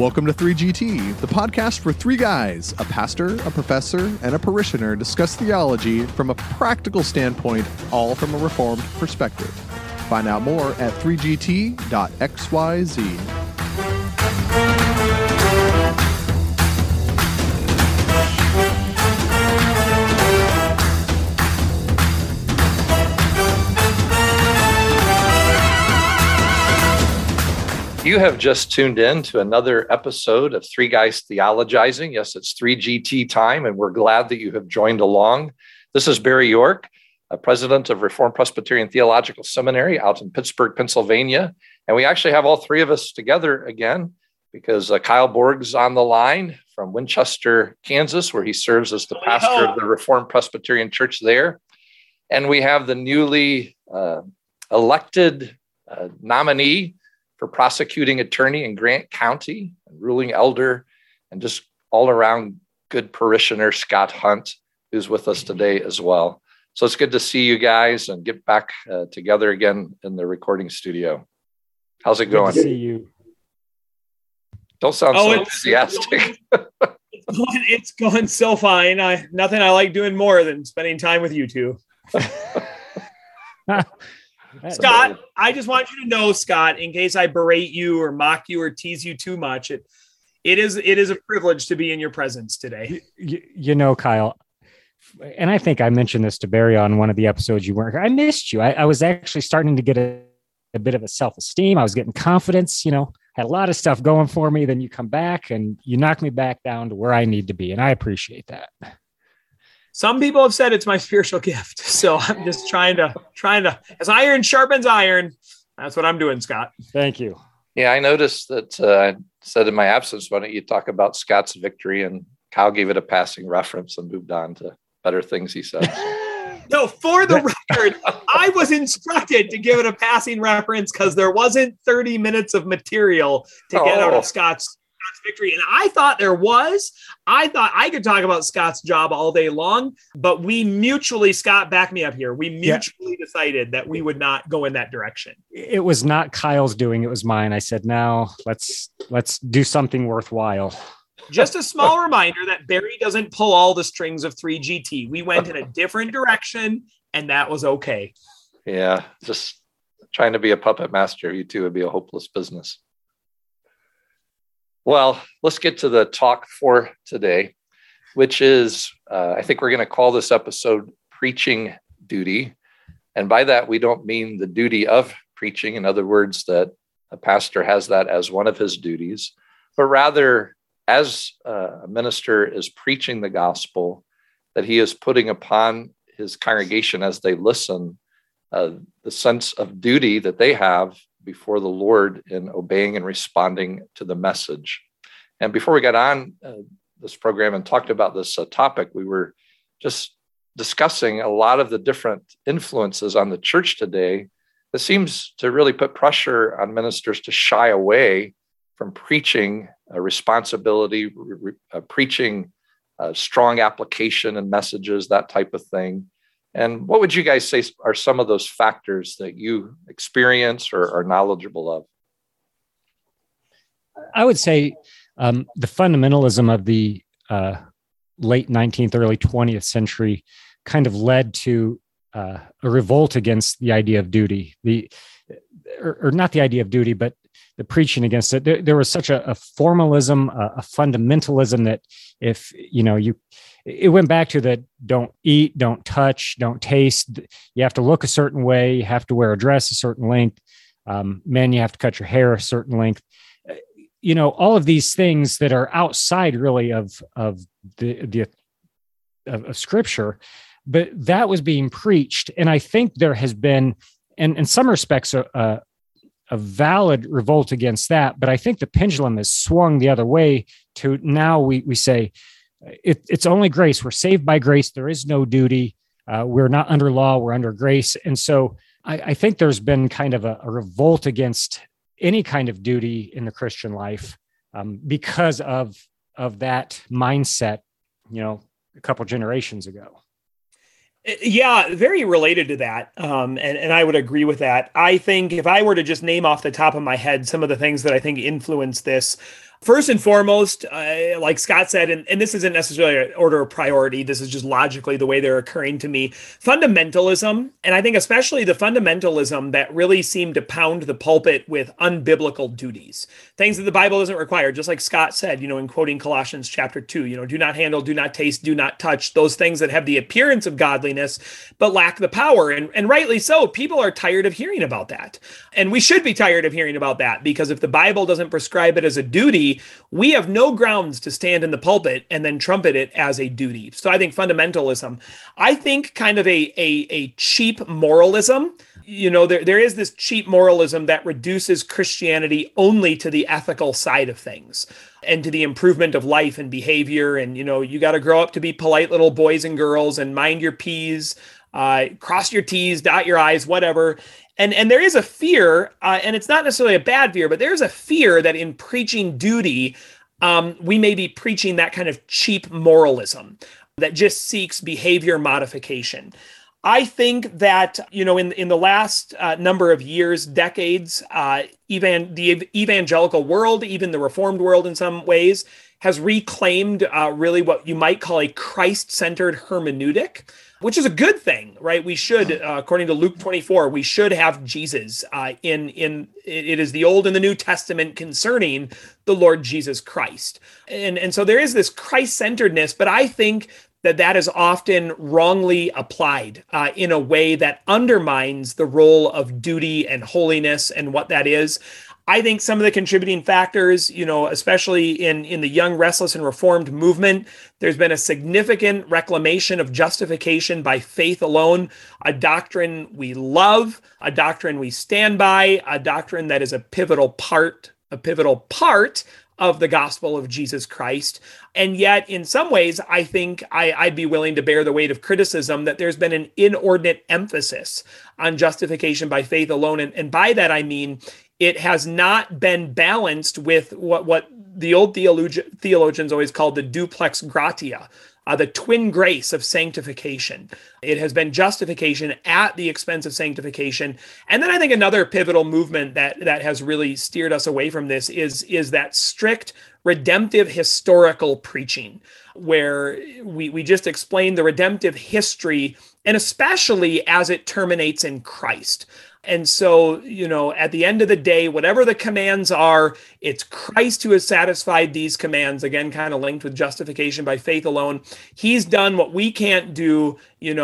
Welcome to 3GT, the podcast for three guys, a pastor, a professor, and a parishioner discuss theology from a practical standpoint, all from a Reformed perspective. Find out more at 3gt.xyz. You have just tuned in to another episode of Three Guys Theologizing. Yes, it's 3GT time, and we're glad that you have joined along. This is Barry York, president of Reformed Presbyterian Theological Seminary out in Pittsburgh, Pennsylvania. And we actually have all three of us together again because Kyle Borg's on the line from Winchester, Kansas, where he serves as the pastor of the Reformed Presbyterian Church there. And we have the newly elected nominee for prosecuting attorney in Grant County, and ruling elder, and just all around good parishioner, Scott Hunt, who's with us today as well. So it's good to see you guys and get back together again in the recording studio. How's it going? Good to see you. Don't sound so enthusiastic. It's going so fine. Nothing I like doing more than spending time with you two. Scott, I just want you to know, Scott, in case I berate you or mock you or tease you too much, it is a privilege to be in your presence today. You know, Kyle, and I think I mentioned this to Barry on one of the episodes you weren't here. I missed you. I was actually starting to get a bit of a self-esteem. I was getting confidence, had a lot of stuff going for me. Then you come back and you knock me back down to where I need to be. And I appreciate that. Some people have said it's my spiritual gift. So I'm just trying to, as iron sharpens iron, that's what I'm doing, Scott. Thank you. Yeah, I noticed that I said in my absence, why don't you talk about Scott's victory? And Kyle gave it a passing reference and moved on to better things, he said. No, for the record, I was instructed to give it a passing reference because there wasn't 30 minutes of material to get out of Scott's victory. And I thought there was. I thought I could talk about Scott's job all day long, but we mutually, Scott, back me up here. We mutually decided that we would not go in that direction. It was not Kyle's doing. It was mine. I said, no, let's do something worthwhile. Just a small reminder that Barry doesn't pull all the strings of 3GT. We went in a different direction, and that was okay. Yeah, just trying to be a puppet master. You two would be a hopeless business. Well, let's get to the talk for today, which is, I think we're going to call this episode Preaching Duty. And by that, we don't mean the duty of preaching. In other words, that a pastor has that as one of his duties, but rather as a minister is preaching the gospel, that he is putting upon his congregation as they listen, the sense of duty that they have before the Lord in obeying and responding to the message. And before we got on this program and talked about this topic, we were just discussing a lot of the different influences on the church today that seems to really put pressure on ministers to shy away from preaching a responsibility, preaching strong application and messages, that type of thing. And what would you guys say are some of those factors that you experience or are knowledgeable of? I would say the fundamentalism of the late 19th, early 20th century kind of led to a revolt against the idea of duty, or not the idea of duty, but the preaching against it. There was such a formalism, a fundamentalism that if, it went back to the don't eat, don't touch, don't taste. You have to look a certain way. You have to wear a dress a certain length. Men, you have to cut your hair a certain length. All of these things that are outside really of Scripture, but that was being preached. And I think there has been, and in some respects, a valid revolt against that. But I think the pendulum has swung the other way to now we say it's only grace. We're saved by grace. There is no duty. We're not under law. We're under grace. And so I think there's been kind of a revolt against any kind of duty in the Christian life because of that mindset, a couple generations ago. Yeah, very related to that. And I would agree with that. I think if I were to just name off the top of my head some of the things that I think influence this, First and foremost, like Scott said, and this isn't necessarily an order of priority, this is just logically the way they're occurring to me, fundamentalism, and I think especially the fundamentalism that really seemed to pound the pulpit with unbiblical duties, things that the Bible doesn't require, just like Scott said, in quoting Colossians chapter 2, do not handle, do not taste, do not touch, those things that have the appearance of godliness, but lack the power. And rightly so, people are tired of hearing about that. And we should be tired of hearing about that, because if the Bible doesn't prescribe it as a duty, we have no grounds to stand in the pulpit and then trumpet it as a duty. So I think fundamentalism, I think kind of a cheap moralism. There is this cheap moralism that reduces Christianity only to the ethical side of things and to the improvement of life and behavior. And, you got to grow up to be polite little boys and girls and mind your P's, cross your T's, dot your I's, whatever. And there is a fear, and it's not necessarily a bad fear, but there's a fear that in preaching duty, we may be preaching that kind of cheap moralism that just seeks behavior modification. I think that, in the last number of years, decades, the evangelical world, even the Reformed world in some ways, has reclaimed really what you might call a Christ-centered hermeneutic, which is a good thing, right? We should, according to Luke 24, we should have Jesus it is the Old and the New Testament concerning the Lord Jesus Christ. And so there is this Christ-centeredness, but I think that is often wrongly applied in a way that undermines the role of duty and holiness and what that is. I think some of the contributing factors, especially in the young, restless, and reformed movement, there's been a significant reclamation of justification by faith alone, a doctrine we love, a doctrine we stand by, a doctrine that is a pivotal part of the gospel of Jesus Christ. And yet, in some ways, I think I'd be willing to bear the weight of criticism that there's been an inordinate emphasis on justification by faith alone. And by that, I mean, it has not been balanced with what the old theologians always called the duplex gratia, the twin grace of sanctification. It has been justification at the expense of sanctification. And then I think another pivotal movement that has really steered us away from this is that strict redemptive historical preaching, where we just explain the redemptive history, and especially as it terminates in Christ. And so, at the end of the day, whatever the commands are, it's Christ who has satisfied these commands, again, kind of linked with justification by faith alone. He's done what we can't do,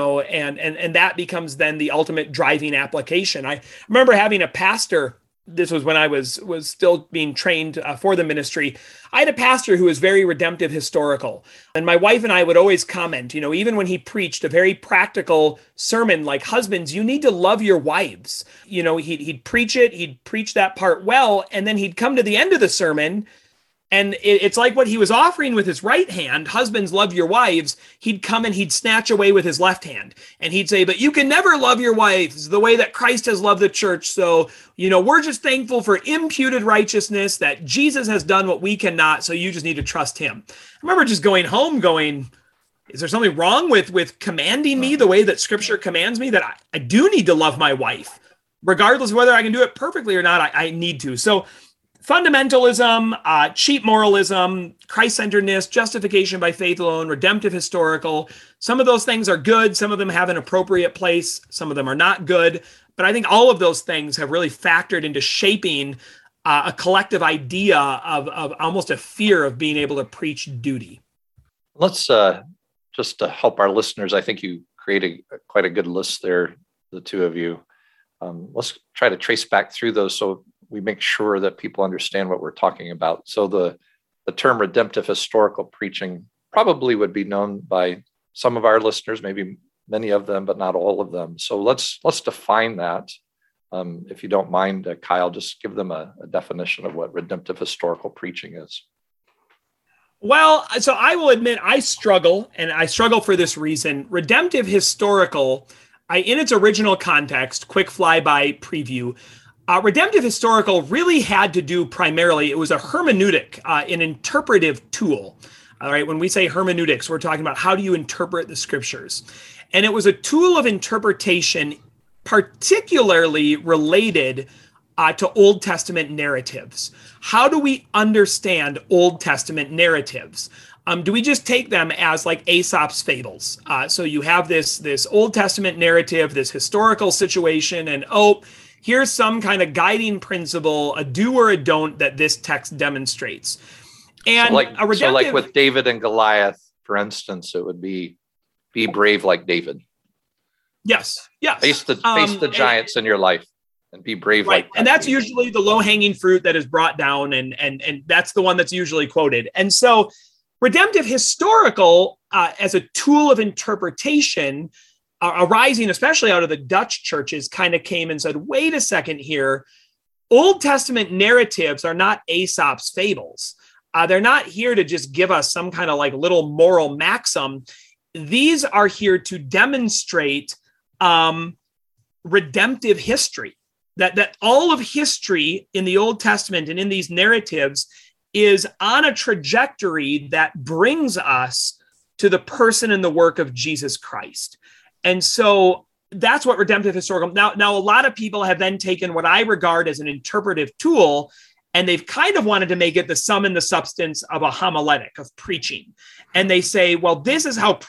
and that becomes then the ultimate driving application. I remember having a pastor. This was when I was still being trained for the ministry. I had a pastor who was very redemptive historical. And my wife and I would always comment, even when he preached a very practical sermon like, husbands, you need to love your wives. He'd preach it, he'd preach that part well, and then he'd come to the end of the sermon, and it's like what he was offering with his right hand, husbands, love your wives. He'd come and he'd snatch away with his left hand. And he'd say, but you can never love your wives the way that Christ has loved the church. So, we're just thankful for imputed righteousness that Jesus has done what we cannot. So you just need to trust him. I remember just going home going, is there something wrong with commanding me the way that Scripture commands me, that I do need to love my wife, regardless of whether I can do it perfectly or not? I need to. So fundamentalism, cheap moralism, Christ-centeredness, justification by faith alone, redemptive historical. Some of those things are good. Some of them have an appropriate place. Some of them are not good. But I think all of those things have really factored into shaping a collective idea of almost a fear of being able to preach duty. Let's just to help our listeners, I think you created quite a good list there, the two of you. Let's try to trace back through those so we make sure that people understand what we're talking about. So the term redemptive historical preaching probably would be known by some of our listeners, maybe many of them, but not all of them. So let's define that. If you don't mind, Kyle, just give them a definition of what redemptive historical preaching is. Well, so I will admit I struggle, and I struggle for this reason. Redemptive historical, in its original context, quick flyby preview, redemptive historical really had to do primarily, it was a hermeneutic, an interpretive tool. All right, when we say hermeneutics, we're talking about how do you interpret the Scriptures. And it was a tool of interpretation particularly related to Old Testament narratives. How do we understand Old Testament narratives? Do we just take them as like Aesop's fables? So you have this Old Testament narrative, this historical situation, and here's some kind of guiding principle, a do or a don't that this text demonstrates. And so like with David and Goliath, for instance, it would be brave like David. Yes. Face the giants in your life and be brave like that. And that's usually the low-hanging fruit that is brought down, and that's the one that's usually quoted. And so redemptive historical as a tool of interpretation arising especially out of the Dutch churches kind of came and said, wait a second here, Old Testament narratives are not Aesop's fables. They're not here to just give us some kind of like little moral maxim. These are here to demonstrate redemptive history, that all of history in the Old Testament and in these narratives is on a trajectory that brings us to the person and the work of Jesus Christ. And so that's what redemptive historical. Now, a lot of people have then taken what I regard as an interpretive tool, and they've kind of wanted to make it the sum and the substance of a homiletic, of preaching. And they say, well, this is how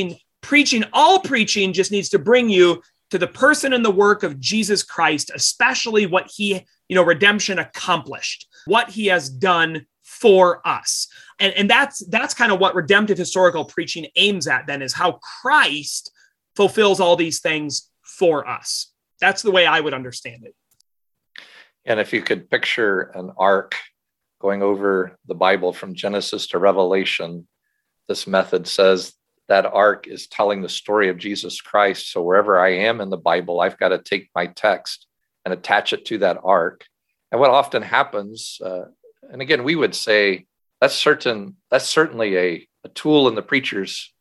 all preaching just needs to bring you to the person and the work of Jesus Christ, especially what he, redemption accomplished, what he has done for us. And that's kind of what redemptive historical preaching aims at then, is how Christ fulfills all these things for us. That's the way I would understand it. And if you could picture an arc going over the Bible from Genesis to Revelation, this method says that arc is telling the story of Jesus Christ. So wherever I am in the Bible, I've got to take my text and attach it to that arc. And what often happens, and again, we would say that's certainly a tool in the preacher's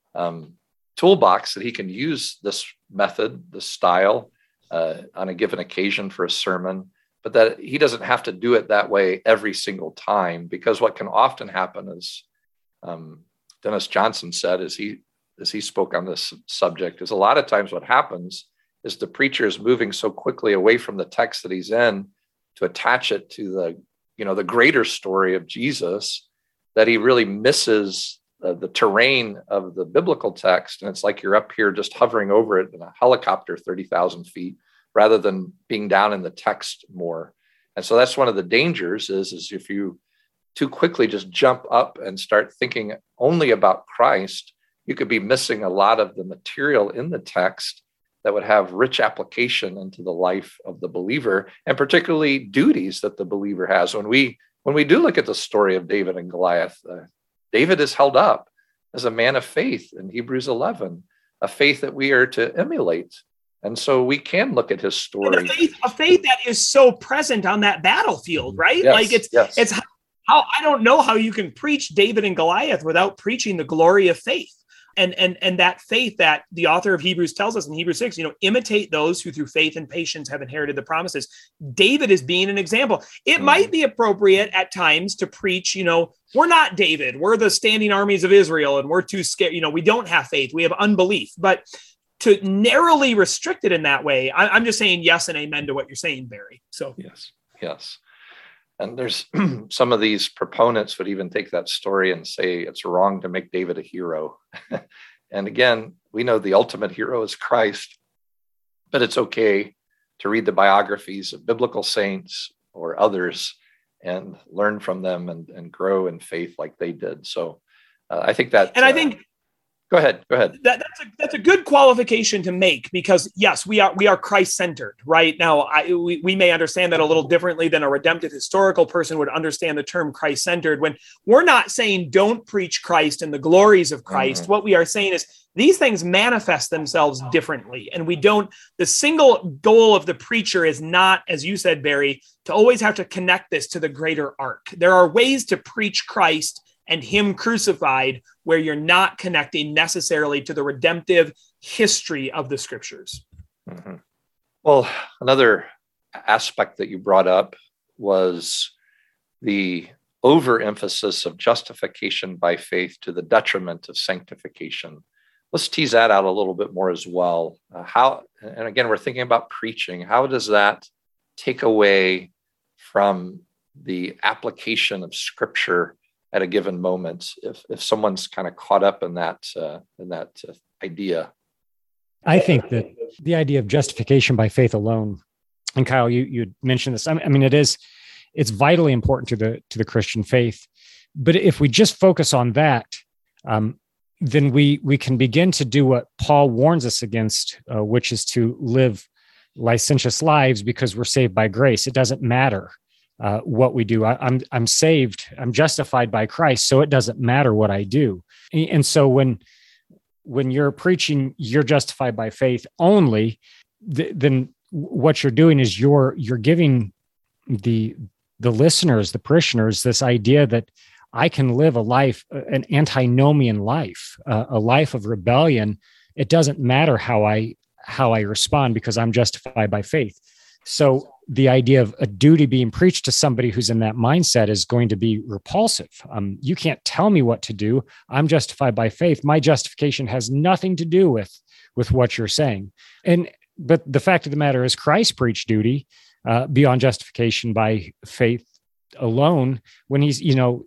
toolbox, that he can use this method, this style on a given occasion for a sermon, but that he doesn't have to do it that way every single time, because what can often happen is, Dennis Johnson said, as he spoke on this subject, is a lot of times what happens is the preacher is moving so quickly away from the text that he's in to attach it to the greater story of Jesus, that he really misses the terrain of the biblical text. And it's like you're up here just hovering over it in a helicopter 30,000 feet, rather than being down in the text more. And so that's one of the dangers is if you too quickly just jump up and start thinking only about Christ, you could be missing a lot of the material in the text that would have rich application into the life of the believer, and particularly duties that the believer has. When we do look at the story of David and Goliath, David is held up as a man of faith in Hebrews 11, a faith that we are to emulate. And so we can look at his story. A faith that is so present on that battlefield, right? Yes, like it's how I don't know how you can preach David and Goliath without preaching the glory of faith. And that faith that the author of Hebrews tells us in Hebrews 6, imitate those who through faith and patience have inherited the promises. David is being an example. It might be appropriate at times to preach, we're not David, we're the standing armies of Israel, and we're too scared. We don't have faith, we have unbelief. But to narrowly restrict it in that way, I'm just saying yes and amen to what you're saying, Barry. So yes. And there's some of these proponents would even take that story and say it's wrong to make David a hero. And again, we know the ultimate hero is Christ, but it's okay to read the biographies of biblical saints or others and learn from them and grow in faith like they did. So I think that, and I think, Go ahead. That's a good qualification to make, because yes, we are Christ-centered, right? Now, we may understand that a little differently than a redemptive historical person would understand the term Christ-centered. When we're not saying don't preach Christ and the glories of Christ, what we are saying is these things manifest themselves differently, and the single goal of the preacher is not, as you said, Barry, to always have to connect this to the greater arc. There are ways to preach Christ and him crucified where you're not connecting necessarily to the redemptive history of the scriptures. Mm-hmm. Well, another aspect that you brought up was the overemphasis of justification by faith to the detriment of sanctification. Let's tease that out a little bit more as well. And again, we're thinking about preaching. How does that take away from the application of Scripture at a given moment if someone's kind of caught up in that idea? I think that the idea of justification by faith alone, and Kyle, you mentioned this. I mean, it's vitally important to the Christian faith. But if we just focus on that, then we can begin to do what Paul warns us against, which is to live licentious lives because we're saved by grace. It doesn't matter what we do. I'm saved. I'm justified by Christ, so it doesn't matter what I do. And so when you're preaching, you're justified by faith only, then what you're doing is you're giving the listeners, the parishioners, this idea that I can live a life, an antinomian life, a life of rebellion. It doesn't matter how I respond because I'm justified by faith. So the idea of a duty being preached to somebody who's in that mindset is going to be repulsive. You can't tell me what to do. I'm justified by faith. My justification has nothing to do with what you're saying. But the fact of the matter is Christ preached duty beyond justification by faith alone when he's,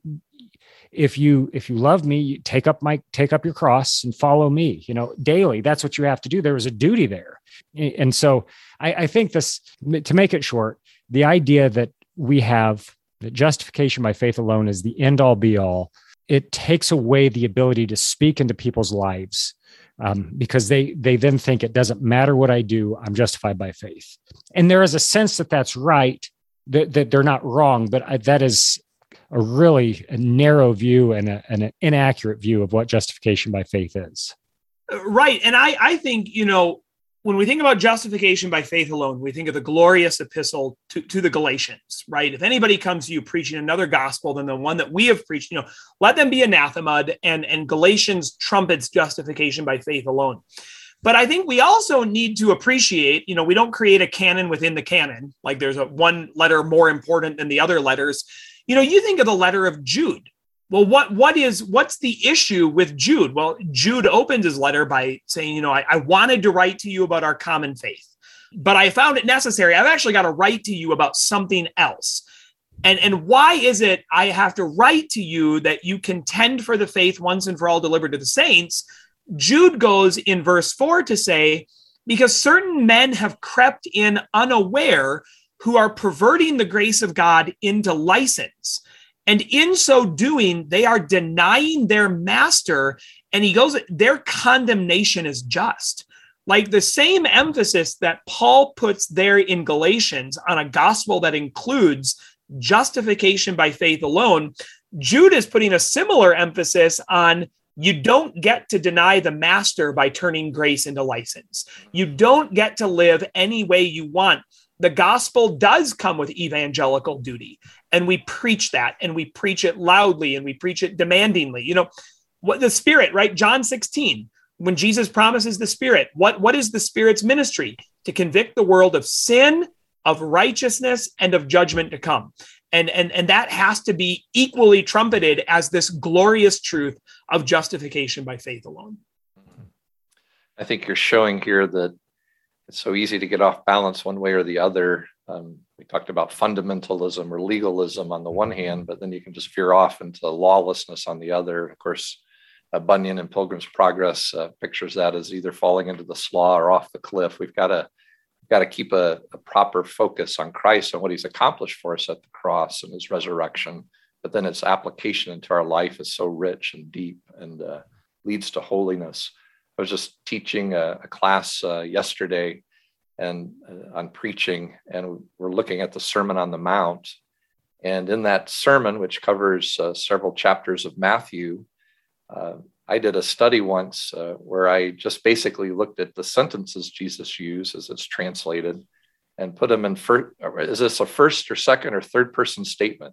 if you love me, you take up your cross and follow me, daily. That's what you have to do. There was a duty there. And so I think this, to make it short, the idea that we have that justification by faith alone is the end all be all, it takes away the ability to speak into people's lives because they then think it doesn't matter what I do, I'm justified by faith. And there is a sense that that's right, that they're not wrong, but that is a really narrow view and an inaccurate view of what justification by faith is. Right. And I think, when we think about justification by faith alone, we think of the glorious epistle to the Galatians, right? If anybody comes to you preaching another gospel than the one that we have preached, let them be anathema, and Galatians trumpets justification by faith alone. But I think we also need to appreciate, we don't create a canon within the canon, like there's one letter more important than the other letters. You think of the letter of Jude. Well, what's the issue with Jude? Well, Jude opens his letter by saying, I wanted to write to you about our common faith, but I found it necessary. I've actually got to write to you about something else. And why is it I have to write to you that you contend for the faith once and for all delivered to the saints? Jude goes in verse 4 to say, because certain men have crept in unaware who are perverting the grace of God into license. And in so doing, they are denying their master. And he goes, their condemnation is just. Like the same emphasis that Paul puts there in Galatians on a gospel that includes justification by faith alone, Jude is putting a similar emphasis on you don't get to deny the master by turning grace into license. You don't get to live any way you want. The gospel does come with evangelical duty, and we preach that, and we preach it loudly, and we preach it demandingly. What the Spirit, right? John 16, when Jesus promises the Spirit, what is the Spirit's ministry? To convict the world of sin, of righteousness, and of judgment to come. And that has to be equally trumpeted as this glorious truth of justification by faith alone. I think you're showing here that it's so easy to get off balance one way or the other. We talked about fundamentalism or legalism on the one hand, but then you can just veer off into lawlessness on the other. Of course, Bunyan in Pilgrim's Progress pictures that as either falling into the slough or off the cliff. We've got to keep a proper focus on Christ and what he's accomplished for us at the cross and his resurrection. But then its application into our life is so rich and deep and leads to holiness. I was just teaching a class yesterday and on preaching, and we're looking at the Sermon on the Mount. And in that sermon, which covers several chapters of Matthew, I did a study once where I just basically looked at the sentences Jesus used as it's translated and put them in is this a first or second or third person statement?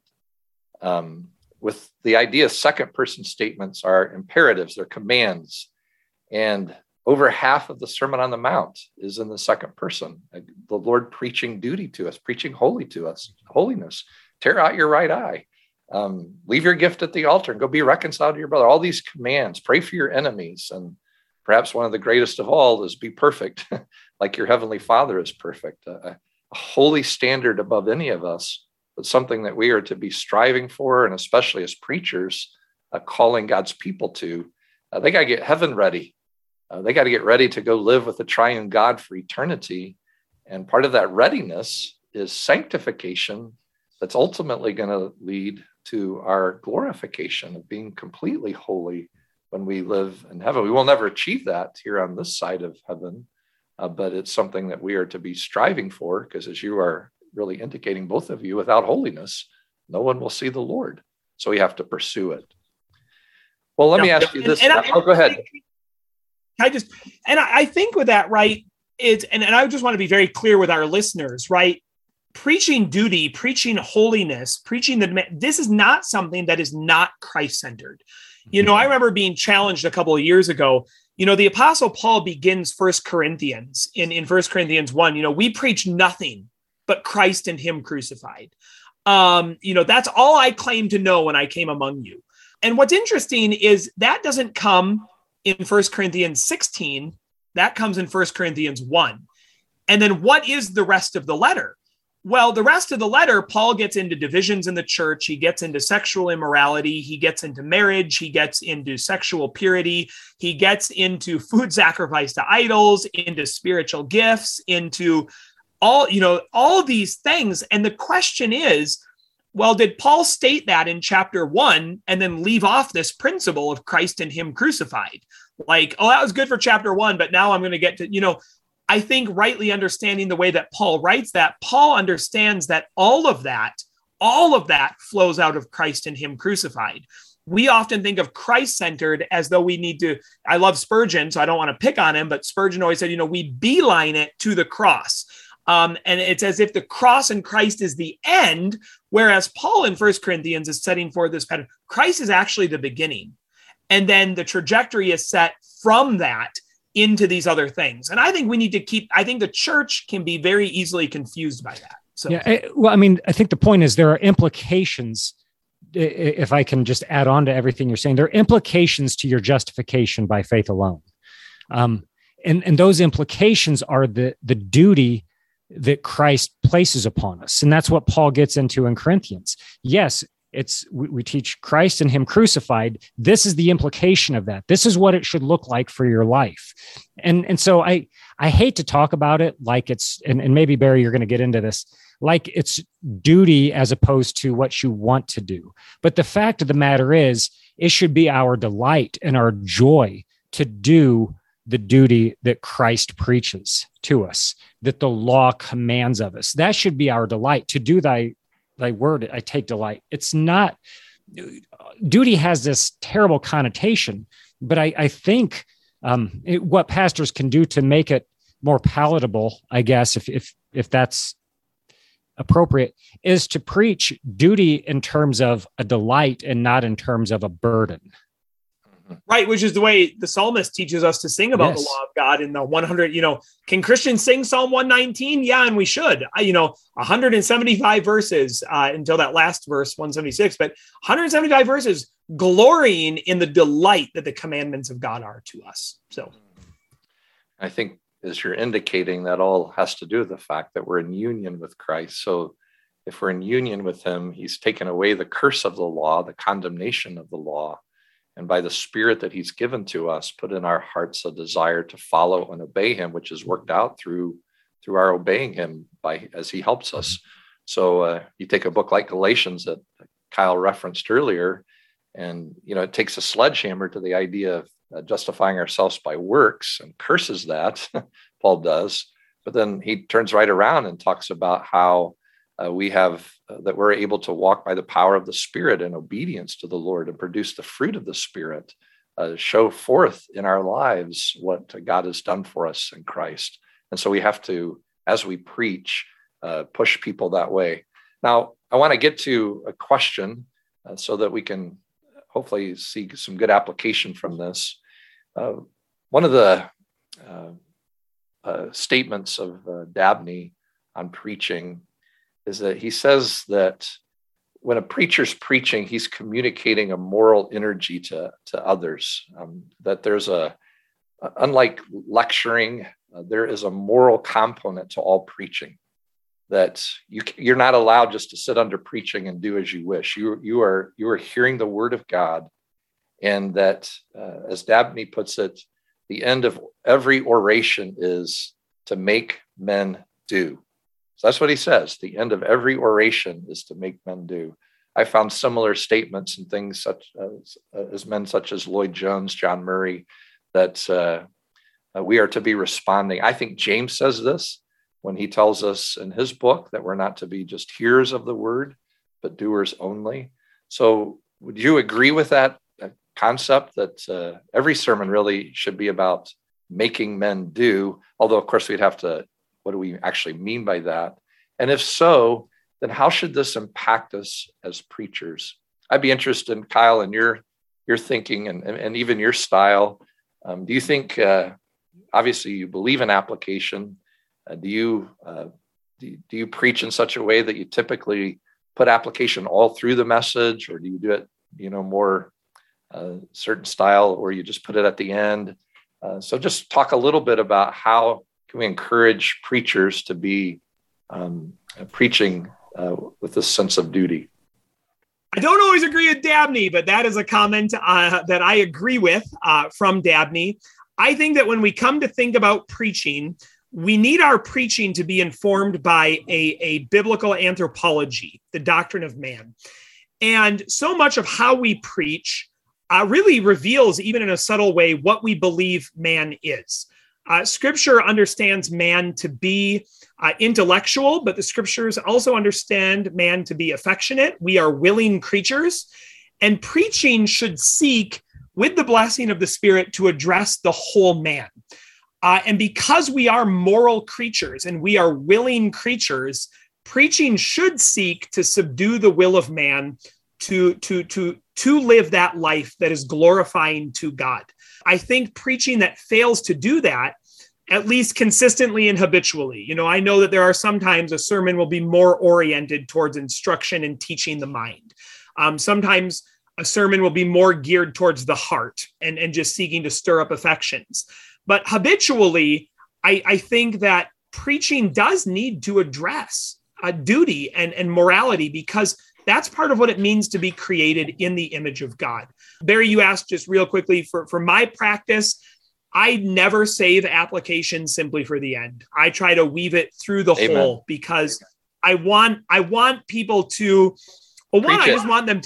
With the idea second person statements are imperatives, they're commands. And over half of the Sermon on the Mount is in the second person. The Lord preaching duty to us, preaching holiness. Tear out your right eye. Leave your gift at the altar and go be reconciled to your brother. All these commands, pray for your enemies. And perhaps one of the greatest of all is be perfect, like your heavenly Father is perfect. a holy standard above any of us, but something that we are to be striving for, and especially as preachers, calling God's people to. They got to get heaven ready. They got to get ready to go live with the triune God for eternity. And part of that readiness is sanctification that's ultimately going to lead to our glorification of being completely holy when we live in heaven. We will never achieve that here on this side of heaven, but it's something that we are to be striving for, because as you are really indicating, both of you, without holiness, no one will see the Lord. So we have to pursue it. Well, let me ask you this. Go ahead. I think with that, right, and I just want to be very clear with our listeners, right? Preaching duty, preaching holiness, preaching this is not something that is not Christ-centered. I remember being challenged a couple of years ago. The Apostle Paul begins 1 Corinthians in 1 Corinthians 1. We preach nothing but Christ and him crucified. That's all I claim to know when I came among you. And what's interesting is that doesn't come in 1 Corinthians 16. That comes in 1 Corinthians 1. And then what is the rest of the letter? Well, the rest of the letter, Paul gets into divisions in the church. He gets into sexual immorality. He gets into marriage. He gets into sexual purity. He gets into food sacrifice to idols, into spiritual gifts, into all of these things. And the question is, well, did Paul state that in chapter 1 and then leave off this principle of Christ and him crucified? Like, oh, that was good for chapter 1, but now I'm going to get to, I think rightly understanding the way that Paul writes that, Paul understands that all of that flows out of Christ and him crucified. We often think of Christ-centered as though we need to, I love Spurgeon, so I don't want to pick on him, but Spurgeon always said, we beeline it to the cross. And it's as if the cross and Christ is the end, whereas Paul in 1 Corinthians is setting forth this pattern. Christ is actually the beginning. And then the trajectory is set from that into these other things. And I think we need to I think the church can be very easily confused by that. So, yeah, I think the point is there are implications, if I can just add on to everything you're saying, there are implications to your justification by faith alone. And those implications are the duty that Christ places upon us. And that's what Paul gets into in Corinthians. Yes, we teach Christ and him crucified. This is the implication of that. This is what it should look like for your life. And so I hate to talk about it like it's, and maybe Barry, you're going to get into this, like it's duty as opposed to what you want to do. But the fact of the matter is, it should be our delight and our joy to do the duty that Christ preaches to us, that the law commands of us. That should be our delight, to do thy word, I take delight. It's not, duty has this terrible connotation, but I think what pastors can do to make it more palatable, I guess, if that's appropriate, is to preach duty in terms of a delight and not in terms of a burden. Right, which is the way the psalmist teaches us to sing about the law of God in the 100, can Christians sing Psalm 119? Yeah, and we should. 175 verses until that last verse, 176, but 175 verses glorying in the delight that the commandments of God are to us. So I think as you're indicating, that all has to do with the fact that we're in union with Christ. So if we're in union with him, he's taken away the curse of the law, the condemnation of the law. And by the Spirit that he's given to us, put in our hearts a desire to follow and obey him, which is worked out through our obeying him as he helps us. So you take a book like Galatians that Kyle referenced earlier, and it takes a sledgehammer to the idea of justifying ourselves by works and curses that, Paul does. But then he turns right around and talks about how that we're able to walk by the power of the Spirit in obedience to the Lord and produce the fruit of the Spirit, show forth in our lives what God has done for us in Christ. And so we have to, as we preach, push people that way. Now, I want to get to a question so that we can hopefully see some good application from this. One of the statements of Dabney on preaching is that he says that when a preacher's preaching, he's communicating a moral energy to others, that there's unlike lecturing, there is a moral component to all preaching, that you're not allowed just to sit under preaching and do as you wish. You are hearing the word of God, and that, as Dabney puts it, the end of every oration is to make men do. So that's what he says. The end of every oration is to make men do. I found similar statements and things such as men such as Lloyd Jones, John Murray, that we are to be responding. I think James says this when he tells us in his book that we're not to be just hearers of the word, but doers only. So would you agree with that concept that every sermon really should be about making men do? Although, of course, we'd have to, what do we actually mean by that? And if so, then how should this impact us as preachers? I'd be interested in, Kyle, in your thinking and even your style. Do you think, obviously you believe in application, do you preach in such a way that you typically put application all through the message, or do you do it, more certain style, or you just put it at the end? So just talk a little bit about how can we encourage preachers to be preaching with this sense of duty. I don't always agree with Dabney, but that is a comment that I agree with from Dabney. I think that when we come to think about preaching, we need our preaching to be informed by a biblical anthropology, the doctrine of man. And so much of how we preach really reveals, even in a subtle way, what we believe man is. Scripture understands man to be intellectual, but the scriptures also understand man to be affectionate. We are willing creatures, and preaching should seek, with the blessing of the Spirit, to address the whole man. And because we are moral creatures and we are willing creatures, preaching should seek to subdue the will of man to live that life that is glorifying to God. I think preaching that fails to do that, at least consistently and habitually. I know that there are sometimes a sermon will be more oriented towards instruction and teaching the mind. Sometimes a sermon will be more geared towards the heart and just seeking to stir up affections. But habitually, I think that preaching does need to address duty and morality, because that's part of what it means to be created in the image of God. Barry, you asked just real quickly, for my practice, I never save application simply for the end. I try to weave it through the Amen. whole, because I want people to, well, one, I just want them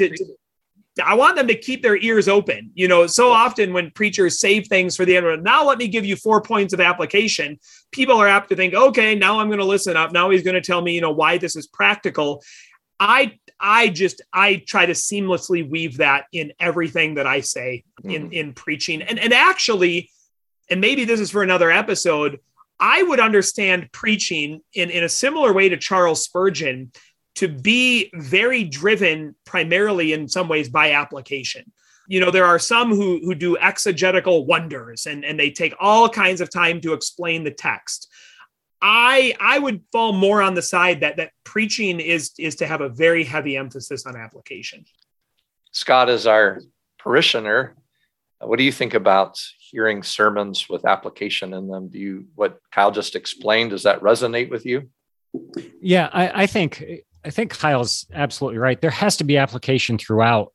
I want them to keep their ears open. So often when preachers save things for the end, now let me give you 4 points of application, people are apt to think, okay, now I'm going to listen up. Now he's going to tell me, why this is practical. I try to seamlessly weave that in everything that I say in preaching. And actually, and maybe this is for another episode, I would understand preaching in a similar way to Charles Spurgeon, to be very driven primarily in some ways by application. There are some who do exegetical wonders and they take all kinds of time to explain the text. I would fall more on the side that preaching is to have a very heavy emphasis on application. Scott, as our parishioner, what do you think about hearing sermons with application in them? What Kyle just explained, does that resonate with you? Yeah, I think Kyle's absolutely right. There has to be application throughout.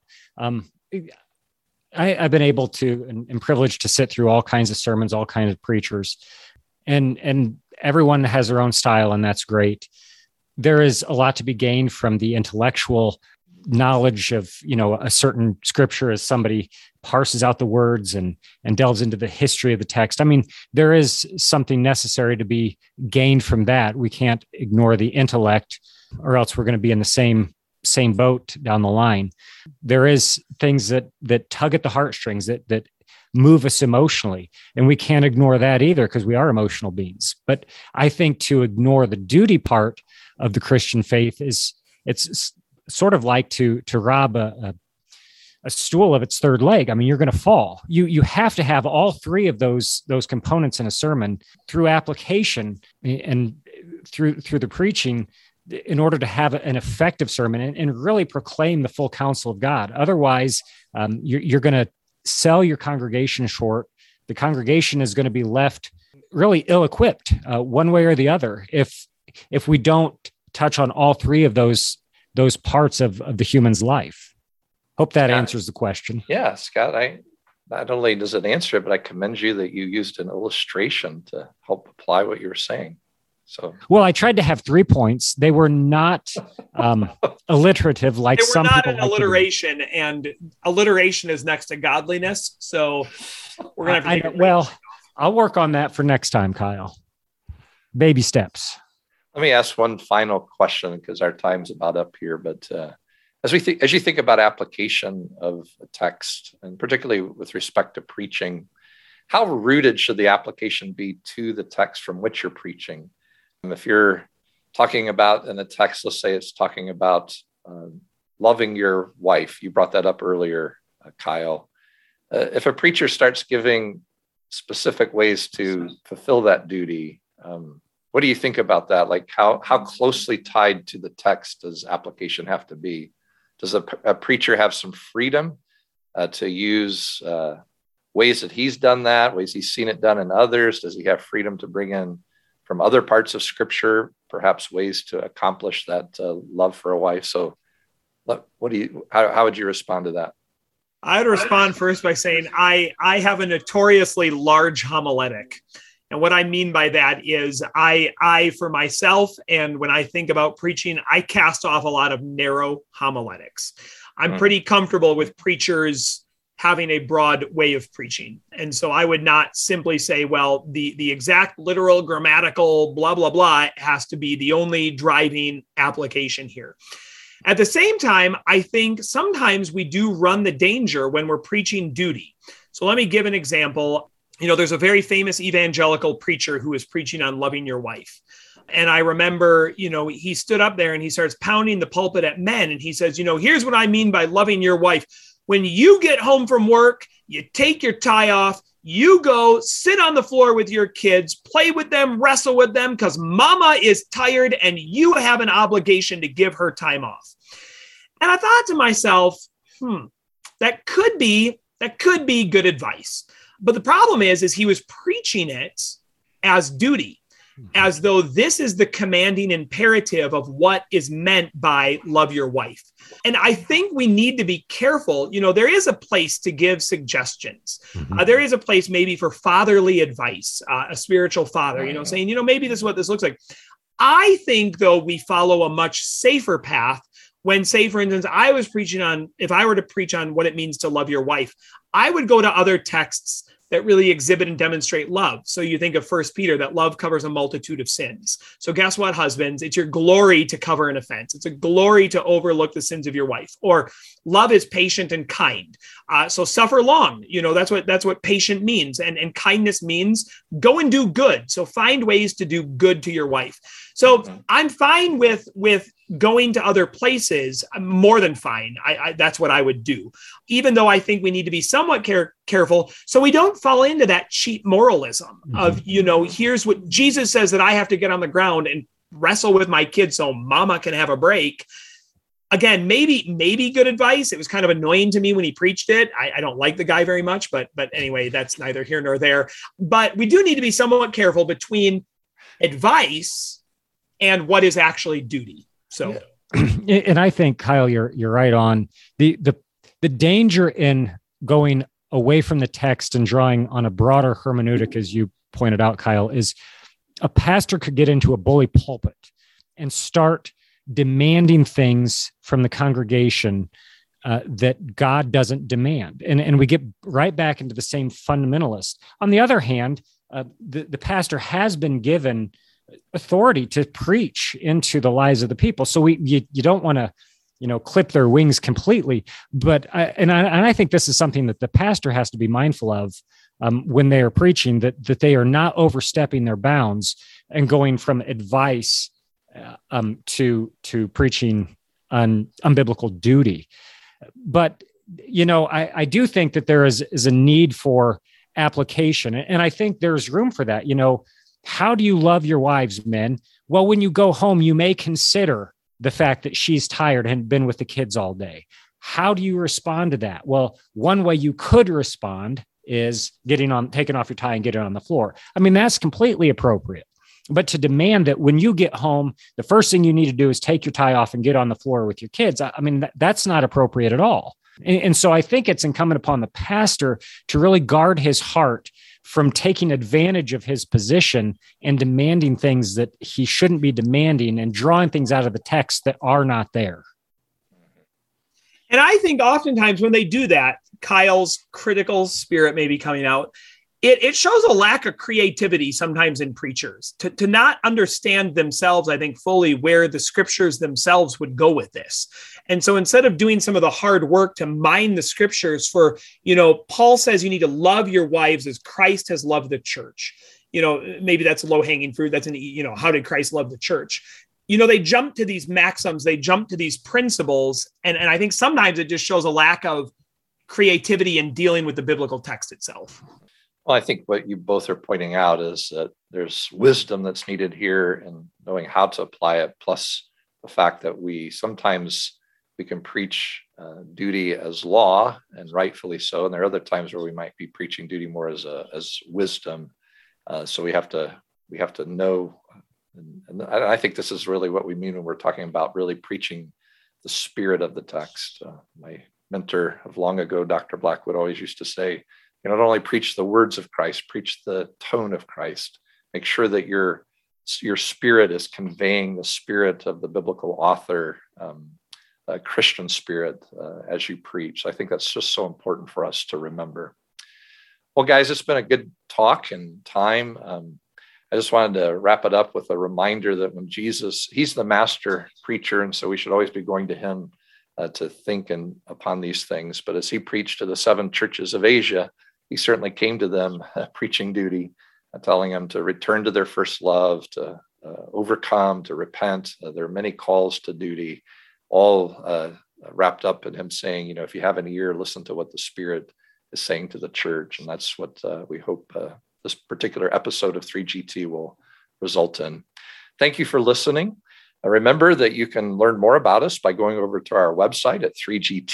I've been able to and privileged to sit through all kinds of sermons, all kinds of preachers, and everyone has their own style, and that's great. There is a lot to be gained from the intellectual knowledge of, a certain scripture as somebody parses out the words and delves into the history of the text. I mean, there is something necessary to be gained from that. We can't ignore the intellect, or else we're going to be in the same boat down the line. There is things that tug at the heartstrings, that move us emotionally, and we can't ignore that either, because we are emotional beings. But I think to ignore the duty part of the Christian faith it's sort of like to rob a stool of its third leg. I mean, you're going to fall. You have to have all three of those components in a sermon through application and through the preaching, in order to have an effective sermon and really proclaim the full counsel of God. Otherwise, you're going to sell your congregation short. The congregation is going to be left really ill-equipped one way or the other if we don't touch on all three of those parts of the human's life. Hope that answers the question. Yeah, Scott, not only does it answer it, but I commend you that you used an illustration to help apply what you were saying. So, well, I tried to have 3 points. They were not alliterative like some people. They were not an alliteration, and alliteration is next to godliness. So we're going to have to well, I'll work on that for next time, Kyle. Baby steps. Let me ask one final question because our time's about up here. But as you think about application of a text, and particularly with respect to preaching, how rooted should the application be to the text from which you're preaching? If you're talking about in a text, let's say it's talking about loving your wife. You brought that up earlier, Kyle. If a preacher starts giving specific ways to fulfill that duty, what do you think about that? Like how closely tied to the text does application have to be? Does a preacher have some freedom to use ways that he's done that, ways he's seen it done in others? Does he have freedom to bring in from other parts of Scripture, perhaps ways to accomplish that love for a wife? So how would you respond to that? I'd respond first by saying I have a notoriously large homiletic. And what I mean by that is I for myself, and when I think about preaching, I cast off a lot of narrow homiletics. I'm pretty comfortable with preachers having a broad way of preaching. And so I would not simply say, well, the exact literal grammatical blah, blah, blah has to be the only driving application here. At the same time, I think sometimes we do run the danger when we're preaching duty. So let me give an example. There's a very famous evangelical preacher who is preaching on loving your wife. And I remember, he stood up there and he starts pounding the pulpit at men. And he says, here's what I mean by loving your wife. When you get home from work, you take your tie off, you go sit on the floor with your kids, play with them, wrestle with them, because mama is tired and you have an obligation to give her time off. And I thought to myself, that could be good advice. But the problem is he was preaching it as duty, as though this is the commanding imperative of what is meant by love your wife. And I think we need to be careful. There is a place to give suggestions. There is a place maybe for fatherly advice, a spiritual father, saying, maybe this is what this looks like. I think, though, we follow a much safer path when, say, for instance, if I were to preach on what it means to love your wife, I would go to other texts that really exhibit and demonstrate love. So you think of 1 Peter, that love covers a multitude of sins. So guess what, husbands? It's your glory to cover an offense. It's a glory to overlook the sins of your wife. Or love is patient and kind. So suffer long. That's what patient means. And kindness means go and do good. So find ways to do good to your wife. So I'm fine with going to other places. I'm more than fine. That's what I would do, even though I think we need to be somewhat careful so we don't fall into that cheap moralism of, here's what Jesus says, that I have to get on the ground and wrestle with my kids so mama can have a break. Again, maybe good advice. It was kind of annoying to me when he preached it. I don't like the guy very much, but anyway, that's neither here nor there. But we do need to be somewhat careful between advice and what is actually duty. So, and I think, Kyle, you're right on. The danger in going away from the text and drawing on a broader hermeneutic, as you pointed out, Kyle, is a pastor could get into a bully pulpit and start demanding things from the congregation that God doesn't demand. And we get right back into the same fundamentalist. On the other hand, the pastor has been given authority to preach into the lives of the people. So you don't want to, clip their wings completely. But I think this is something that the pastor has to be mindful of when they are preaching, that they are not overstepping their bounds and going from advice to preaching on unbiblical duty. But, I do think that there is a need for application. And I think there's room for that. How do you love your wives, men? Well, when you go home, you may consider the fact that she's tired and been with the kids all day. How do you respond to that? Well, one way you could respond is taking off your tie and getting on the floor. I mean, that's completely appropriate. But to demand that when you get home, the first thing you need to do is take your tie off and get on the floor with your kids. I mean, that's not appropriate at all. And so I think it's incumbent upon the pastor to really guard his heart from taking advantage of his position and demanding things that he shouldn't be demanding and drawing things out of the text that are not there. And I think oftentimes when they do that, Kyle's critical spirit may be coming out. It shows a lack of creativity sometimes in preachers to not understand themselves, I think, fully where the scriptures themselves would go with this. And so instead of doing some of the hard work to mine the scriptures for, Paul says you need to love your wives as Christ has loved the church. Maybe that's low hanging fruit. That's how did Christ love the church? They jump to these maxims, they jump to these principles. And I think sometimes it just shows a lack of creativity in dealing with the biblical text itself. Well, I think what you both are pointing out is that there's wisdom that's needed here and knowing how to apply it, plus the fact that we can preach duty as law, and rightfully so. And there are other times where we might be preaching duty more as wisdom. So we have to know. And I think this is really what we mean when we're talking about really preaching the spirit of the text. My mentor of long ago, Dr. Blackwood, always used to say, not only preach the words of Christ, preach the tone of Christ. Make sure that your spirit is conveying the spirit of the biblical author, Christian spirit, as you preach. I think that's just so important for us to remember. Well, guys, it's been a good talk and time. I just wanted to wrap it up with a reminder that when Jesus, he's the master preacher, and so we should always be going to him to think upon these things. But as he preached to the 7 churches of Asia, he certainly came to them preaching duty, telling them to return to their first love, to overcome, to repent. There are many calls to duty, all wrapped up in him saying, if you have an ear, listen to what the Spirit is saying to the church. And that's what we hope this particular episode of 3GT will result in. Thank you for listening. Remember that you can learn more about us by going over to our website at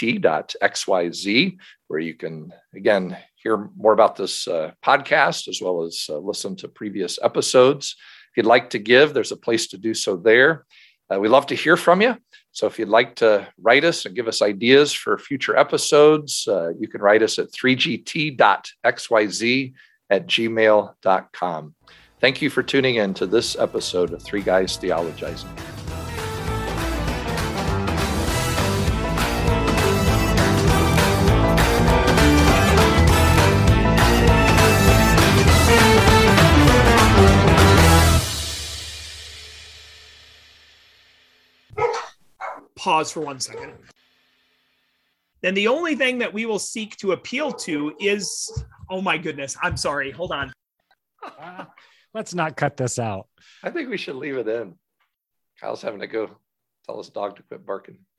3gt.xyz, where you can, again, hear more about this podcast, as well as listen to previous episodes. If you'd like to give, there's a place to do so there. We love to hear from you. So if you'd like to write us and give us ideas for future episodes, you can write us at 3gt.xyz@gmail.com. Thank you for tuning in to this episode of Three Guys Theologizing. Pause for 1 second. Then the only thing that we will seek to appeal to is, oh my goodness, I'm sorry, hold on. Let's not cut this out. I think we should leave it in. Kyle's having to go tell his dog to quit barking.